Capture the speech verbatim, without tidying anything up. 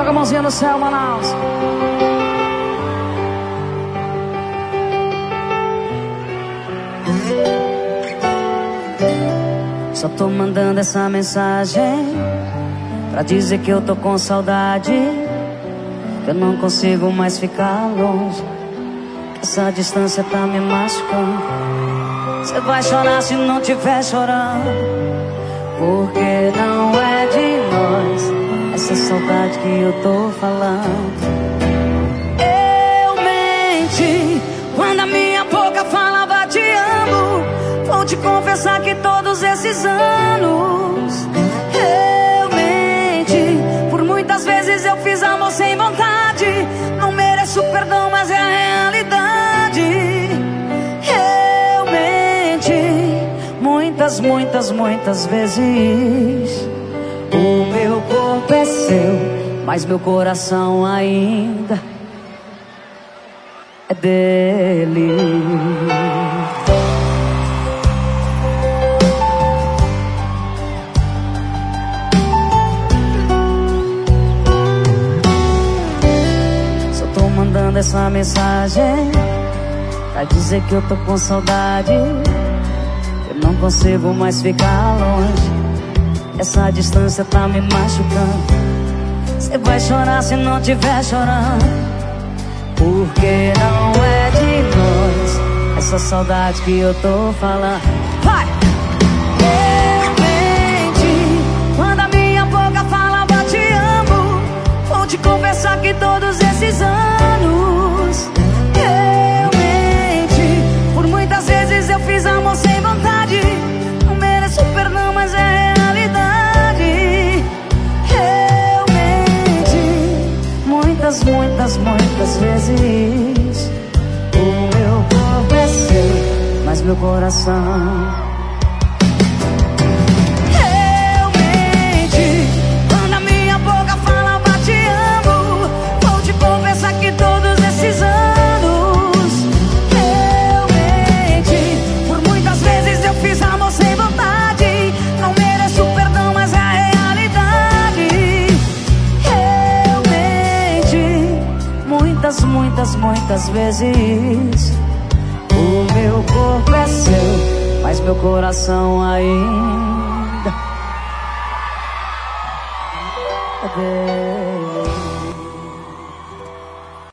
Joga a mãozinha no céu, Manaus. Só tô mandando essa mensagem pra dizer que eu tô com saudade, que eu não consigo mais ficar longe, que essa distância tá me machucando. Cê vai chorar se não tiver chorando, porque não é de nós essa saudade que eu tô falando. Eu menti quando a minha boca falava te amo. Vou te confessar que todos esses anos eu menti. Por muitas vezes eu fiz amor sem vontade. Não mereço perdão, mas é a realidade. Eu menti muitas, muitas, muitas vezes. O meu corpo é seu, mas meu coração ainda é dele. Só tô mandando essa mensagem pra dizer que eu tô com saudade, eu não consigo mais ficar longe, essa distância tá me machucando. Cê vai chorar se não tiver chorando, porque não é de nós essa saudade que eu tô falando. Vai! Eu menti quando a minha boca falava te amo. Vou te confessar que todos esses anos eu menti. Por muitas vezes eu fiz amor sem vontade. Não mereço perdão, mas é muitas, muitas, muitas vezes. O meu corpo é seu, mas meu coração. Eu menti quando a minha boca falava te amo. Vou te confessar que todos esses anos eu menti. Por muitas vezes eu fiz amor sem vontade. Não mereço perdão, mas é a realidade. Muitas, muitas, muitas vezes. O meu corpo é seu, mas meu coração ainda é dele.